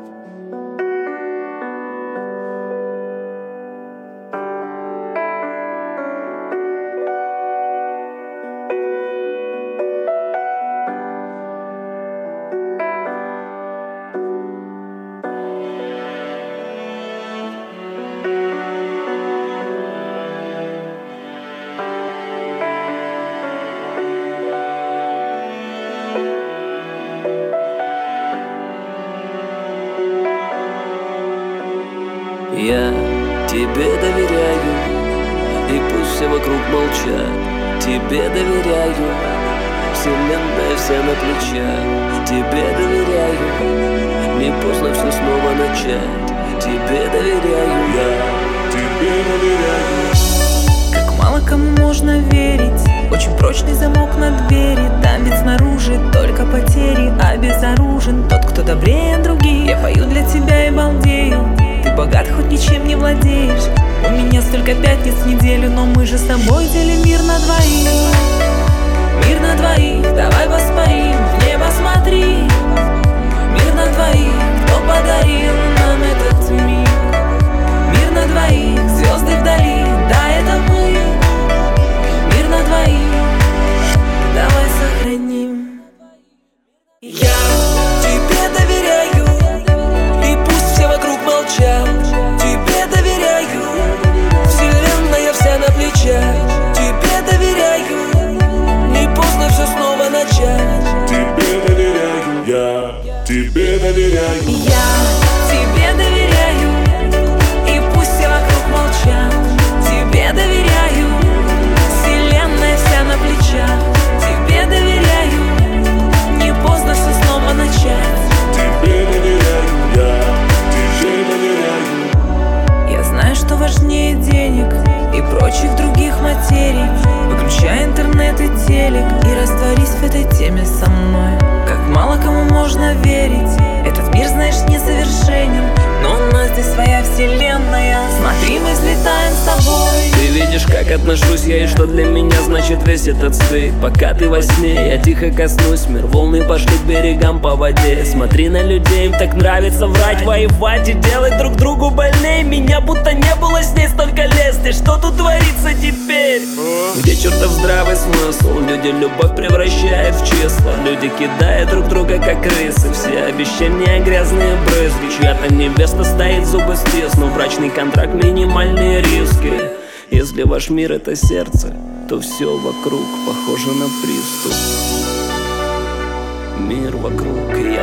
Я тебе доверяю, и пусть все вокруг молчат. Тебе доверяю, вселенная вся на плечах. Тебе доверяю, не поздно все снова начать. Тебе доверяю, я тебе доверяю. Как мало кому можно верить, очень прочный замок на двери. Там ведь снаружи только потери, обезоружен тот, кто добрее других. Я пою для тебя и балдею, ты богат, хоть ничем не владеешь. У меня столько пятниц в неделю, но мы же с тобой делим мир на двоих. Мир на двоих, давай поспорим, в небо смотри. Мир на двоих, кто подарил нам этот мир. Мир на двоих, звезды вдали, да, это мы. Мир на двоих, давай сохраним. Я тебе доверяю, и пусть все вокруг молчат. Тебе доверяю, вселенная вся на плечах. Тебе доверяю, не поздно все снова начать. Тебе доверяю, я тебе доверяю. Я тебе доверяю, и пусть все вокруг молчат. Тебе доверяю, вселенная вся на плечах. Тебе доверяю, не поздно все снова начать. Тебе доверяю, я тебе доверяю. Я знаю, что важнее денег и прочих других материй. Выключай интернет и телек и растворись в этой теме со мной. Как мало кому можно верить, этот мир, знаешь, несовершенен, но у нас здесь своя вселенная. Смотри, мы взлетаем с тобой. Ты видишь, как отношусь я и что для меня значит весь этот стыд. Пока ты во сне, я тихо коснусь мир. Волны пошли к берегам по воде. Смотри на людей, им так нравится врать, воевать и делать друг другу больней. Меня будто не было с ней столько лет. И что тут творится теперь? Где чертов здравый смысл? Люди любовь превращают в числа. Люди кидают друг друга как крысы. Все обещания грязные брызги. Чья-то невеста стоит, зубы стиснув. Брачный контракт, минимальные риски. Если ваш мир это сердце, то все вокруг похоже на приступ. Мир вокруг,